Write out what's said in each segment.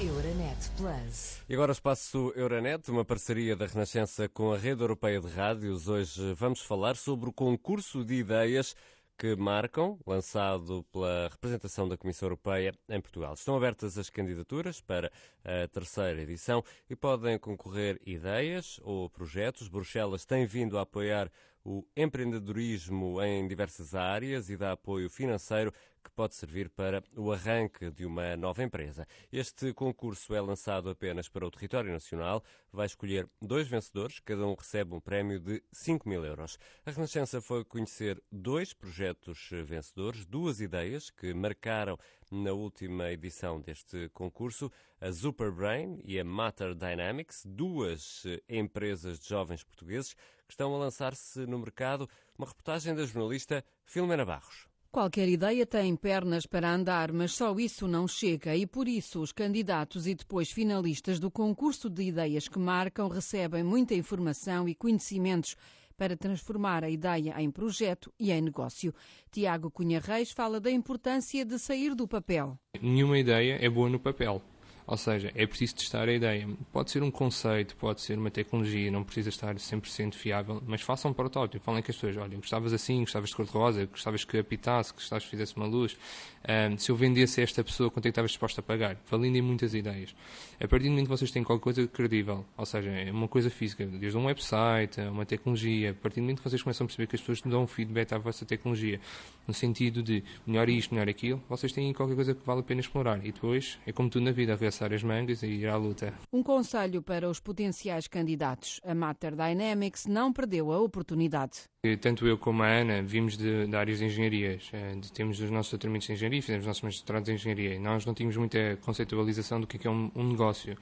Euronet Plus. E agora o espaço Euronet, uma parceria da Renascença com a Rede Europeia de Rádios. Hoje vamos falar sobre o concurso de ideias que marcam, lançado pela representação da Comissão Europeia em Portugal. Estão abertas as candidaturas para a terceira edição e podem concorrer ideias ou projetos. Bruxelas tem vindo a apoiar o empreendedorismo em diversas áreas e dá apoio financeiro que pode servir para o arranque de uma nova empresa. Este concurso é lançado apenas para o território nacional, vai escolher 2 vencedores, cada um recebe um prémio de 5.000 euros. A Renascença foi conhecer 2 projetos vencedores, 2 ideias que marcaram na última edição deste concurso, a Superbrain e a Matter Dynamics, 2 empresas de jovens portugueses que estão a lançar-se no mercado. Uma reportagem da jornalista Filomena Barros. Qualquer ideia tem pernas para andar, mas só isso não chega e por isso os candidatos e depois finalistas do concurso de ideias que marcam recebem muita informação e conhecimentos para transformar a ideia em projeto e em negócio. Tiago Cunha Reis fala da importância de sair do papel. Nenhuma ideia é boa no papel. Ou seja, é preciso testar a ideia. Pode ser um conceito, pode ser uma tecnologia, não precisa estar 100% fiável, mas façam um protótipo. Falem com as pessoas, olha, gostavas assim, gostavas de cor-de-rosa, gostavas que apitasse, gostavas que fizesse uma luz. Se eu vendesse a esta pessoa, quanto é que estavas disposto a pagar? Validem muitas ideias. A partir do momento que vocês têm qualquer coisa credível, ou seja, é uma coisa física, desde um website, uma tecnologia, a partir do momento que vocês começam a perceber que as pessoas dão um feedback à vossa tecnologia, no sentido de melhor isto, melhor aquilo, vocês têm qualquer coisa que vale a pena explorar. E depois, é como tudo na vida, arregaçar as mangas e ir à luta. Um conselho para os potenciais candidatos. A Matter Dynamics não perdeu a oportunidade. Tanto eu como a Ana vimos de áreas de engenharias. Temos os nossos doutoramentos em engenharia, fizemos os nossos mestrados em engenharia. Nós não tínhamos muita conceitualização do que é um negócio.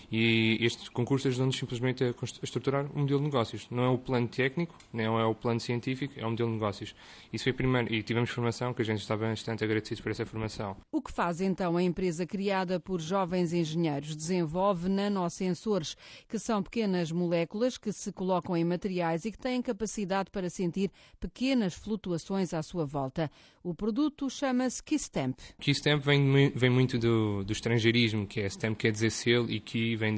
E este concurso ajuda-nos simplesmente a estruturar um modelo de negócios. Não é o plano técnico, não é o plano científico, é o modelo de negócios. Isso foi primeiro. E tivemos formação, que a gente está bastante agradecidos por essa formação. O que faz então a empresa criada por jovens engenheiros? Desenvolve nanosensores, que são pequenas moléculas que se colocam em materiais e que têm capacidade para sentir pequenas flutuações à sua volta. O produto chama-se Keystamp. Keystamp vem muito do estrangeirismo, que é stamp quer dizer selo e key vem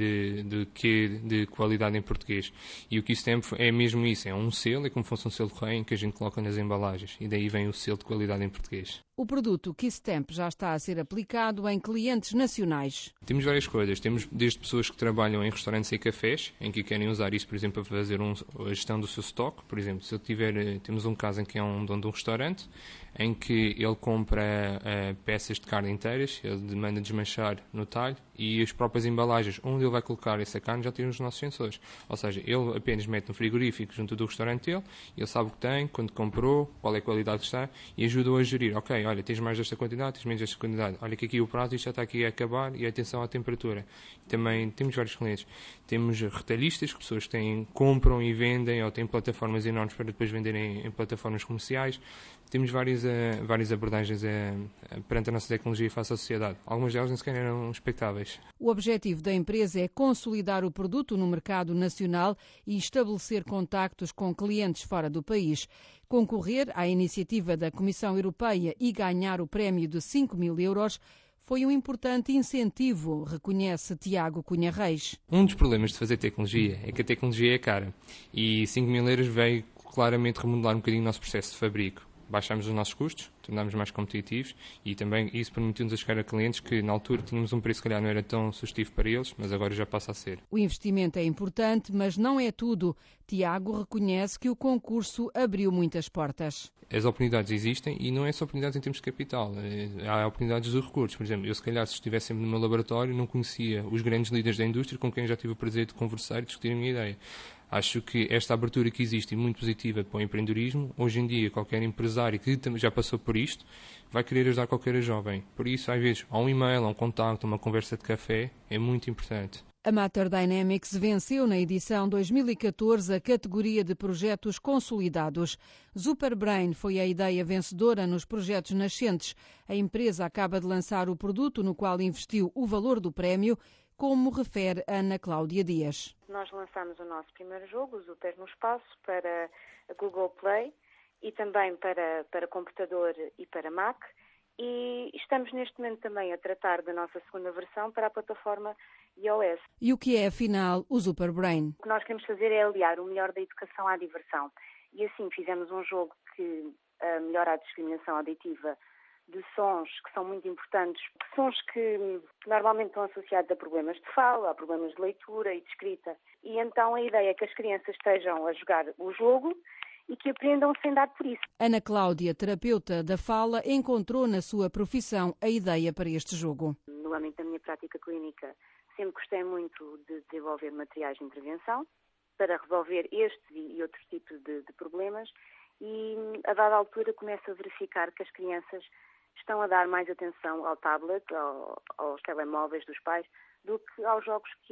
de qualidade em português. E o Keystamp é mesmo isso, é um selo, é como se fosse um selo de rei que a gente coloca nas embalagens. E daí vem o selo de qualidade em português. O produto Keystamp já está a ser aplicado em clientes nacionais. Temos várias coisas. Temos desde pessoas que trabalham em restaurantes e cafés, em que querem usar isso, por exemplo, para fazer a gestão do seu estoque. Por exemplo, se temos um caso em que é um dono de um restaurante, em que ele compra peças de carne inteiras, ele manda desmanchar no talho e as próprias embalagens onde ele vai colocar essa carne já tem os nossos sensores. Ou seja, ele apenas mete no frigorífico junto do restaurante dele, ele sabe o que tem, quando comprou, qual é a qualidade que está e ajuda-o a gerir. Ok, olha, tens mais desta quantidade, tens menos desta quantidade. Olha que aqui o prato já está aqui a acabar e atenção à temperatura. Também temos vários clientes. Temos retalhistas, pessoas que compram e vendem ou têm plataformas enormes para depois venderem em plataformas comerciais. Temos várias abordagens perante a nossa tecnologia face à sociedade. Algumas delas nem sequer eram expectáveis. O objetivo da empresa é consolidar o produto no mercado nacional e estabelecer contactos com clientes fora do país. Concorrer à iniciativa da Comissão Europeia e ganhar o prémio de 5.000 euros foi um importante incentivo, reconhece Tiago Cunha Reis. Um dos problemas de fazer tecnologia é que a tecnologia é cara e 5.000 euros veio claramente remodelar um bocadinho o nosso processo de fabrico. Baixámos os nossos custos, tornámos mais competitivos e também isso permitiu-nos a chegar a clientes que na altura tínhamos um preço que calhar não era tão sugestivo para eles, mas agora já passa a ser. O investimento é importante, mas não é tudo. Tiago reconhece que o concurso abriu muitas portas. As oportunidades existem e não é só oportunidades em termos de capital, há oportunidades de recursos. Por exemplo, eu se calhar se estivesse sempre no meu laboratório não conhecia os grandes líderes da indústria com quem já tive o prazer de conversar e discutir a minha ideia. Acho que esta abertura que existe é muito positiva para o empreendedorismo. Hoje em dia, qualquer empresário que já passou por isto vai querer ajudar qualquer jovem. Por isso, às vezes, há um e-mail, há um contacto, uma conversa de café, é muito importante. A Matter Dynamics venceu na edição 2014 a categoria de projetos consolidados. Superbrain foi a ideia vencedora nos projetos nascentes. A empresa acaba de lançar o produto no qual investiu o valor do prémio, como refere Ana Cláudia Dias. Nós lançámos o nosso primeiro jogo, o Super no Espaço, para a Google Play e também para computador e para Mac. e estamos neste momento também a tratar da nossa segunda versão para a plataforma iOS. E o que é, afinal, o Superbrain? O que nós queremos fazer é aliar o melhor da educação à diversão. E assim fizemos um jogo que melhora a discriminação auditiva de sons que são muito importantes, sons que normalmente estão associados a problemas de fala, a problemas de leitura e de escrita. E então a ideia é que as crianças estejam a jogar o jogo e que aprendam sem dar por isso. Ana Cláudia, terapeuta da fala, encontrou na sua profissão a ideia para este jogo. No âmbito da minha prática clínica, sempre gostei muito de desenvolver materiais de intervenção para resolver estes e outros tipos de problemas e, a dada altura, começo a verificar que as crianças estão a dar mais atenção ao tablet, aos telemóveis dos pais, do que aos jogos que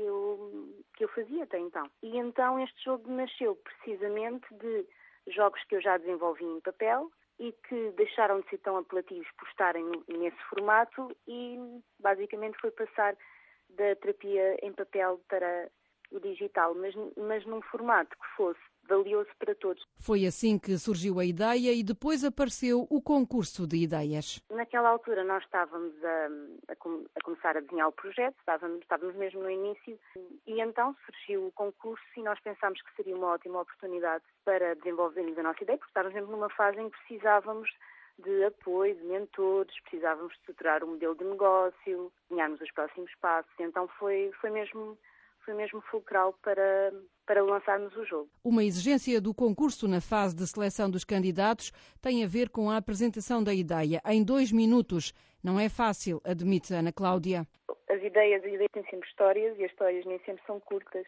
eu fazia até então. E então este jogo nasceu precisamente de jogos que eu já desenvolvi em papel e que deixaram de ser tão apelativos por estarem nesse formato e basicamente foi passar da terapia em papel para o digital, mas num formato que fosse valioso para todos. Foi assim que surgiu a ideia e depois apareceu o concurso de ideias. Naquela altura nós estávamos a começar a desenhar o projeto, estávamos mesmo no início e então surgiu o concurso e nós pensámos que seria uma ótima oportunidade para desenvolvermos a nossa ideia, porque estávamos mesmo numa fase em que precisávamos de apoio, de mentores, precisávamos de estruturar um modelo de negócio, desenharmos os próximos passos, então foi mesmo fulcral para lançarmos o jogo. Uma exigência do concurso na fase de seleção dos candidatos tem a ver com a apresentação da ideia em 2 minutos. Não é fácil, admite Ana Cláudia. As ideias têm sempre histórias e as histórias nem sempre são curtas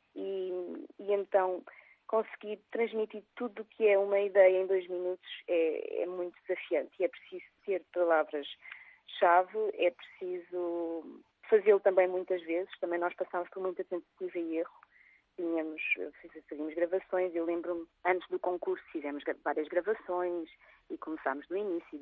e então conseguir transmitir tudo o que é uma ideia em 2 minutos é muito desafiante e é preciso ter palavras-chave, é preciso fazê-lo também muitas vezes. Também nós passámos por muita tentativa e erro. Fazíamos gravações, eu lembro-me, antes do concurso fizemos várias gravações e começámos do início,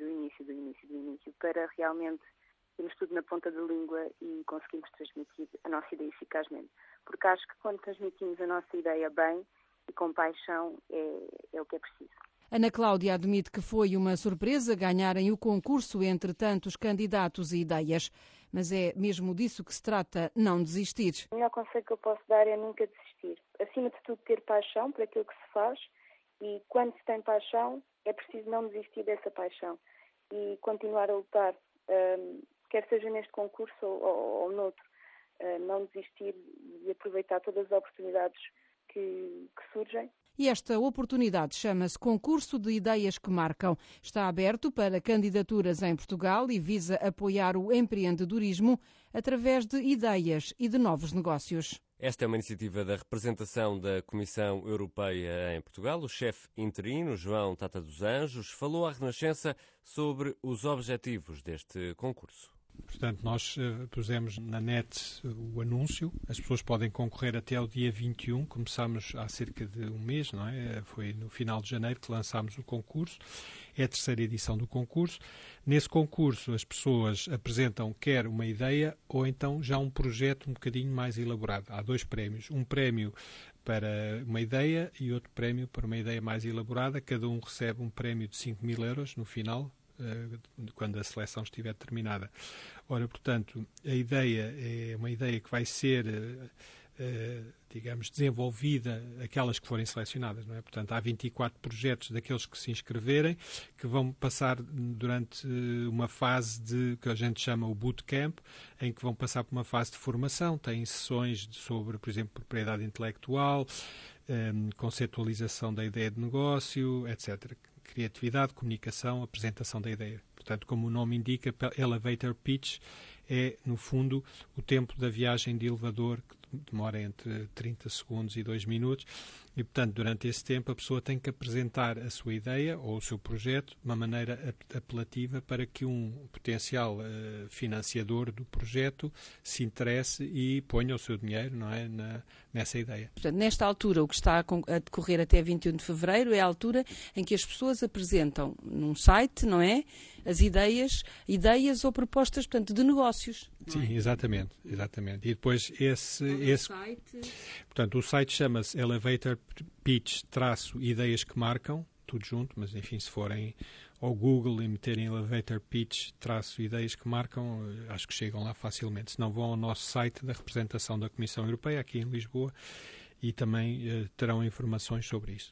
para realmente termos tudo na ponta da língua e conseguirmos transmitir a nossa ideia eficazmente. Porque acho que quando transmitimos a nossa ideia bem e com paixão é o que é preciso. Ana Cláudia admite que foi uma surpresa ganharem o concurso entre tantos candidatos e ideias. Mas é mesmo disso que se trata, não desistir. O melhor conselho que eu posso dar é nunca desistir. Acima de tudo, ter paixão por aquilo que se faz e quando se tem paixão, é preciso não desistir dessa paixão e continuar a lutar, quer seja neste concurso ou noutro. Não desistir de aproveitar todas as oportunidades que surgem. E esta oportunidade chama-se Concurso de Ideias que Marcam. Está aberto para candidaturas em Portugal e visa apoiar o empreendedorismo através de ideias e de novos negócios. Esta é uma iniciativa da representação da Comissão Europeia em Portugal. O chefe interino, João Tata dos Anjos, falou à Renascença sobre os objetivos deste concurso. Portanto, nós pusemos na net o anúncio, as pessoas podem concorrer até ao dia 21, começámos há cerca de um mês, não é? Foi no final de janeiro que lançámos o concurso, é a 3ª edição do concurso. Nesse concurso as pessoas apresentam quer uma ideia ou então já um projeto um bocadinho mais elaborado. Há 2 prémios, um prémio para uma ideia e outro prémio para uma ideia mais elaborada, cada um recebe um prémio de 5.000 euros no final, quando a seleção estiver terminada. Ora, portanto, a ideia é uma ideia que vai ser, digamos, desenvolvida, aquelas que forem selecionadas, não é? Portanto, há 24 projetos daqueles que se inscreverem, que vão passar durante uma fase que a gente chama o bootcamp, em que vão passar por uma fase de formação, têm sessões sobre, por exemplo, propriedade intelectual, conceitualização da ideia de negócio, etc., criatividade, comunicação, apresentação da ideia. Portanto, como o nome indica, elevator pitch é, no fundo, o tempo da viagem de elevador, que demora entre 30 segundos e 2 minutos, e, portanto, durante esse tempo a pessoa tem que apresentar a sua ideia ou o seu projeto de uma maneira apelativa para que um potencial financiador do projeto se interesse e ponha o seu dinheiro, não é, nessa ideia. Portanto, nesta altura, o que está a decorrer até 21 de fevereiro é a altura em que as pessoas apresentam num site, não é, as ideias ou propostas, portanto, de negócios. Sim, exatamente. E depois portanto, o site chama-se Elevator Pitch _ideias que marcam, tudo junto, mas enfim, se forem ao Google e meterem elevator pitch, ideias que marcam, acho que chegam lá facilmente. Se não, vão ao nosso site da representação da Comissão Europeia, aqui em Lisboa, e também terão informações sobre isso.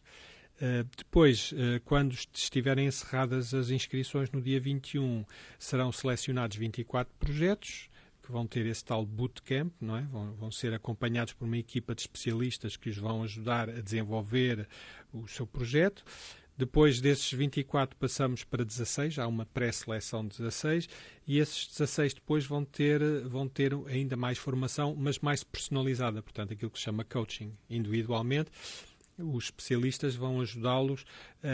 Depois, quando estiverem encerradas as inscrições no dia 21, serão selecionados 24 projetos, que vão ter esse tal bootcamp, não é? Vão ser acompanhados por uma equipa de especialistas que os vão ajudar a desenvolver o seu projeto. Depois desses 24 passamos para 16, há uma pré-seleção de 16, e esses 16 depois vão ter ainda mais formação, mas mais personalizada, portanto aquilo que se chama coaching individualmente. Os especialistas vão ajudá-los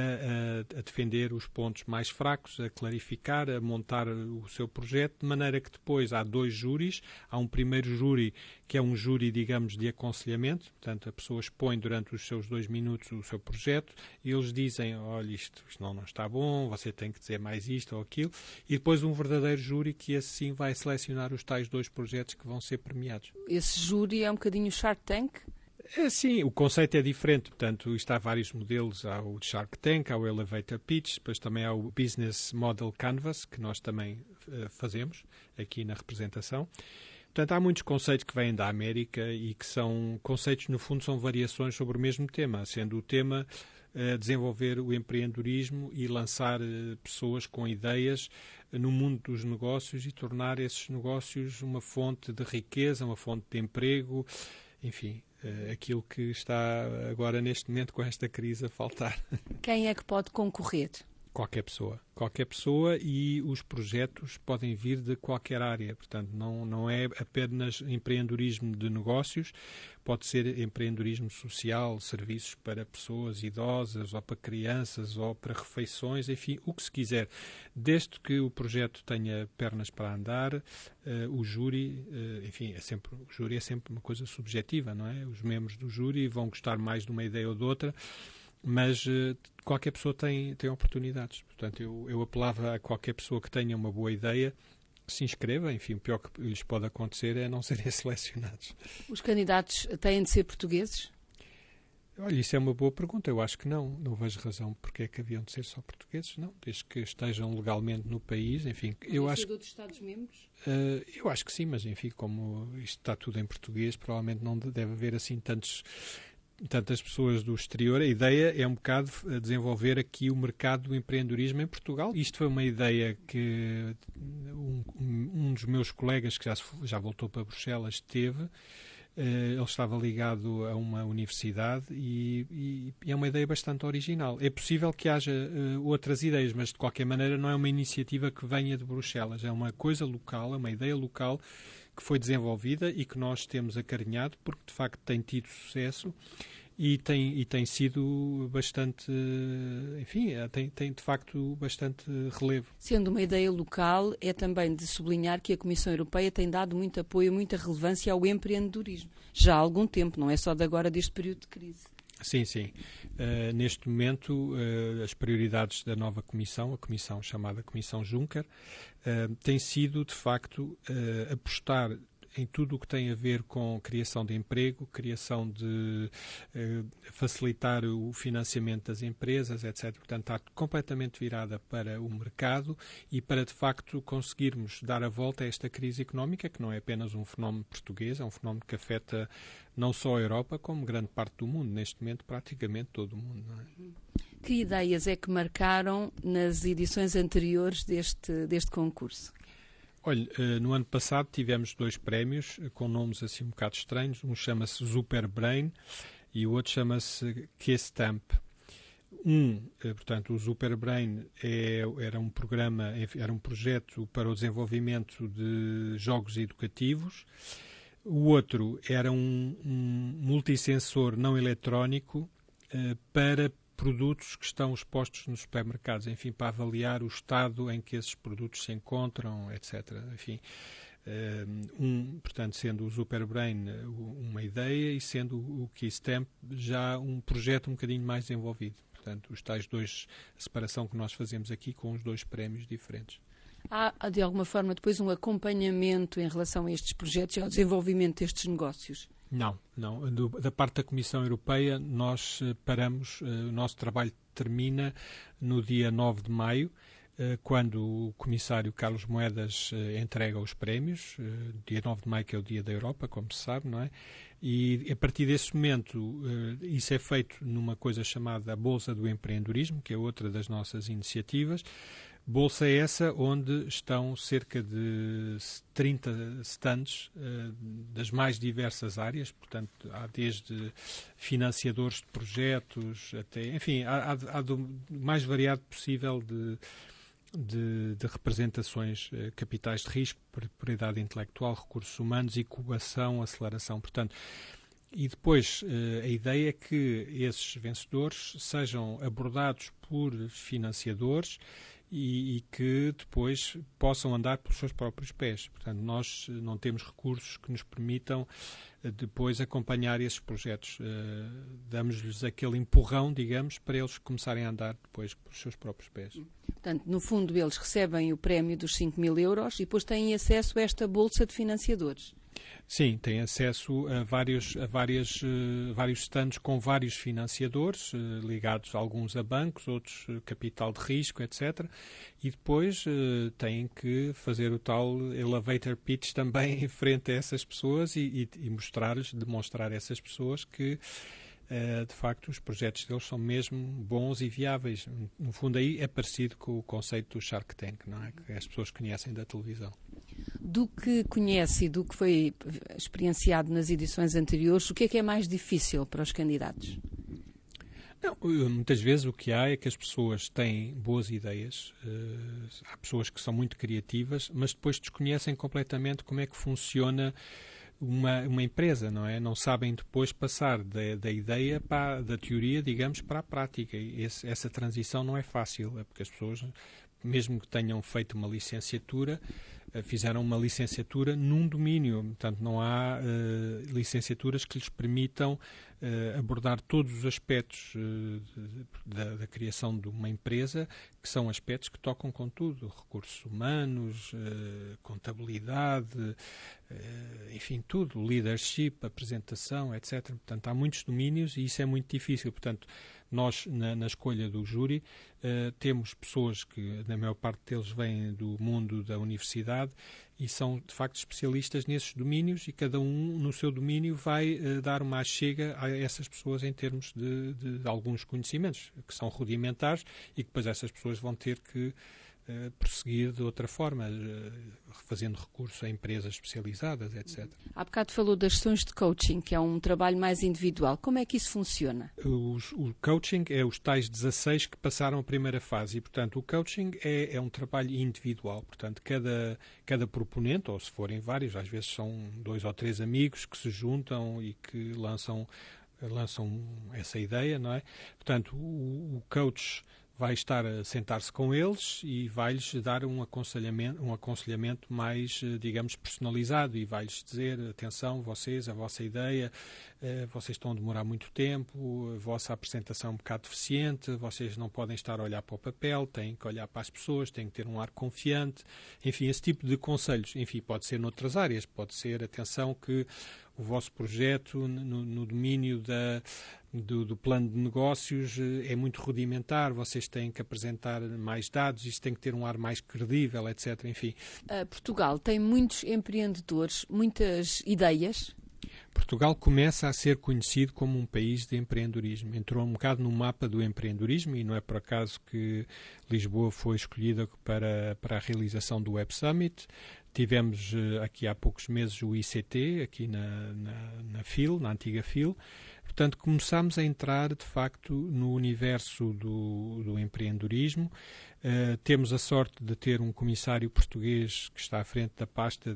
a defender os pontos mais fracos, a clarificar, a montar o seu projeto, de maneira que depois há 2 júris. Há um primeiro júri, que é um júri, digamos, de aconselhamento. Portanto, a pessoa expõe durante os seus 2 minutos o seu projeto e eles dizem, olha, isto não está bom, você tem que dizer mais isto ou aquilo. E depois um verdadeiro júri que, assim, vai selecionar os tais 2 projetos que vão ser premiados. Esse júri é um bocadinho Shark Tank? Sim, o conceito é diferente, portanto, há vários modelos, há o Shark Tank, há o Elevator Pitch, depois também há o Business Model Canvas, que nós também fazemos aqui na representação. Portanto, há muitos conceitos que vêm da América e que são conceitos, no fundo, são variações sobre o mesmo tema, sendo o tema desenvolver o empreendedorismo e lançar pessoas com ideias no mundo dos negócios e tornar esses negócios uma fonte de riqueza, uma fonte de emprego, enfim, aquilo que está agora neste momento com esta crise a faltar. Quem é que pode concorrer? Qualquer pessoa, e os projetos podem vir de qualquer área, portanto não é apenas empreendedorismo de negócios, pode ser empreendedorismo social, serviços para pessoas idosas ou para crianças ou para refeições, enfim, o que se quiser, desde que o projeto tenha pernas para andar. O júri, enfim, o júri é sempre uma coisa subjetiva, não é? Os membros do júri vão gostar mais de uma ideia ou de outra, mas qualquer pessoa tem oportunidades. Portanto, eu apelava a qualquer pessoa que tenha uma boa ideia, que se inscreva. Enfim, o pior que lhes pode acontecer é não serem selecionados. Os candidatos têm de ser portugueses? Olha, isso é uma boa pergunta. Eu acho que não. Não vejo razão porque é que haviam de ser só portugueses, não. Desde que estejam legalmente no país, enfim. Eu acho de outros Estados-membros? Eu acho que sim, mas enfim, como isto está tudo em português, provavelmente não deve haver assim tantas pessoas do exterior. A ideia é um bocado desenvolver aqui o mercado do empreendedorismo em Portugal. Isto foi uma ideia que um dos meus colegas, que já voltou para Bruxelas, teve. Ele estava ligado a uma universidade e é uma ideia bastante original. É possível que haja outras ideias, mas de qualquer maneira não é uma iniciativa que venha de Bruxelas. É uma coisa local, é uma ideia local que foi desenvolvida e que nós temos acarinhado porque de facto tem tido sucesso e tem sido bastante, enfim, tem de facto bastante relevo. Sendo uma ideia local, é também de sublinhar que a Comissão Europeia tem dado muito apoio, muita relevância ao empreendedorismo. Já há algum tempo, não é só de agora, deste período de crise. Sim. Neste momento, as prioridades da nova Comissão, a Comissão chamada Comissão Juncker, tem sido, de facto, apostar em tudo o que tem a ver com criação de emprego, criação de facilitar o financiamento das empresas, etc. Portanto, está completamente virada para o mercado e para, de facto, conseguirmos dar a volta a esta crise económica, que não é apenas um fenómeno português, é um fenómeno que afeta não só a Europa, como grande parte do mundo. Neste momento, praticamente todo o mundo. Não é? Que ideias é que marcaram nas edições anteriores deste concurso? Olha, no ano passado tivemos 2 prémios com nomes assim um bocado estranhos. Um chama-se Superbrain e o outro chama-se Keystamp. Portanto, o Superbrain era um programa, era um projeto para o desenvolvimento de jogos educativos. O outro era um multissensor não eletrónico para produtos que estão expostos nos supermercados, enfim, para avaliar o estado em que esses produtos se encontram, etc. Enfim, portanto, sendo o Superbrain uma ideia e sendo o Keystamp já um projeto um bocadinho mais desenvolvido. Portanto, os tais 2, a separação que nós fazemos aqui com os 2 prémios diferentes. Há, de alguma forma, depois um acompanhamento em relação a estes projetos e ao desenvolvimento destes negócios? Não. Da parte da Comissão Europeia, nós paramos, o nosso trabalho termina no dia 9 de maio, quando o Comissário Carlos Moedas entrega os prémios, dia 9 de maio, que é o Dia da Europa, como se sabe, não é? E a partir desse momento, isso é feito numa coisa chamada Bolsa do Empreendedorismo, que é outra das nossas iniciativas. Bolsa essa onde estão cerca de 30 stands das mais diversas áreas, portanto, há desde financiadores de projetos até, enfim, há do mais variado possível de representações, capitais de risco, propriedade intelectual, recursos humanos, incubação, aceleração, portanto. E depois a ideia é que esses vencedores sejam abordados por financiadores e que depois possam andar pelos seus próprios pés. Portanto, nós não temos recursos que nos permitam depois acompanhar esses projetos. Damos-lhes aquele empurrão, digamos, para eles começarem a andar depois pelos seus próprios pés. Portanto, no fundo, eles recebem o prémio dos 5.000 euros e depois têm acesso a esta bolsa de financiadores. Sim, tem acesso a vários stands com vários financiadores, ligados alguns a bancos, outros capital de risco, etc. E depois têm que fazer o tal elevator pitch também em frente a essas pessoas e demonstrar a essas pessoas que de facto os projetos deles são mesmo bons e viáveis. No fundo aí é parecido com o conceito do Shark Tank, não é? Que as pessoas conhecem da televisão. Do que conhece e do que foi experienciado nas edições anteriores, o que é mais difícil para os candidatos? Não, muitas vezes o que há é que as pessoas têm boas ideias, há pessoas que são muito criativas, mas depois desconhecem completamente como é que funciona uma empresa, não é? Não sabem depois passar da ideia, da teoria, digamos, para a prática. E essa transição não é fácil, porque as pessoas, mesmo que tenham feito uma licenciatura, fizeram uma licenciatura num domínio. Portanto, não há licenciaturas que lhes permitam abordar todos os aspectos da criação de uma empresa, que são aspectos que tocam com tudo, recursos humanos, contabilidade, enfim, tudo, leadership, apresentação, etc. Portanto, há muitos domínios e isso é muito difícil. Portanto, nós, na escolha do júri, temos pessoas que, na maior parte deles, vêm do mundo da universidade e são, de facto, especialistas nesses domínios e cada um, no seu domínio, vai dar uma chega a essas pessoas em termos de alguns conhecimentos que são rudimentares e que depois essas pessoas vão ter que prosseguir de outra forma, fazendo recurso a empresas especializadas, etc. Há bocado falou das sessões de coaching, que é um trabalho mais individual. Como é que isso funciona? O coaching é os tais 16 que passaram a primeira fase e, portanto, o coaching é um trabalho individual. Portanto, cada proponente, ou se forem vários, às vezes são 2 ou 3 amigos que se juntam e que lançam essa ideia, não é? Portanto, o coach vai estar a sentar-se com eles e vai-lhes dar um aconselhamento mais, digamos, personalizado e vai-lhes dizer, atenção, a vossa ideia, vocês estão a demorar muito tempo, a vossa apresentação é um bocado deficiente, vocês não podem estar a olhar para o papel, têm que olhar para as pessoas, têm que ter um ar confiante, enfim, esse tipo de conselhos. Enfim, pode ser noutras áreas, pode ser, atenção, que o vosso projeto no domínio do plano de negócios é muito rudimentar, vocês têm que apresentar mais dados, isto tem que ter um ar mais credível, etc. Enfim. Portugal tem muitos empreendedores, muitas ideias. Portugal começa a ser conhecido como um país de empreendedorismo. Entrou um bocado no mapa do empreendedorismo e não é por acaso que Lisboa foi escolhida para a realização do Web Summit. Tivemos aqui há poucos meses o ICT, aqui na FIL, na antiga FIL. Portanto, começámos a entrar, de facto, no universo do empreendedorismo. Temos a sorte de ter um comissário português que está à frente da pasta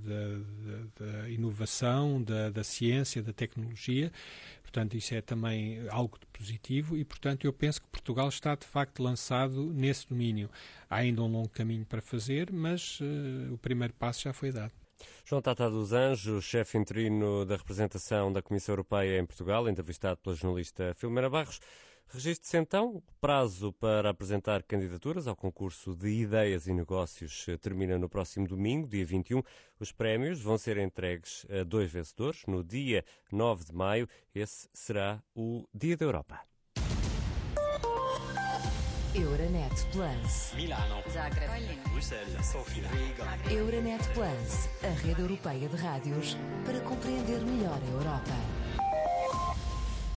da inovação, da ciência, da tecnologia. Portanto, isso é também algo de positivo e, portanto, eu penso que Portugal está, de facto, lançado nesse domínio. Há ainda um longo caminho para fazer, mas o primeiro passo já foi dado. João Tata dos Anjos, chefe interino da representação da Comissão Europeia em Portugal, entrevistado pela jornalista Filomena Barros. Registre-se então. O prazo para apresentar candidaturas ao concurso de ideias e negócios termina no próximo domingo, dia 21. Os prémios vão ser entregues a 2 vencedores no dia 9 de maio. Esse será o Dia da Europa. Euronet Plus. Milano. Zagreb. Bruxelas. Sofia. Riga. Euronet Plus, a rede europeia de rádios para compreender melhor a Europa.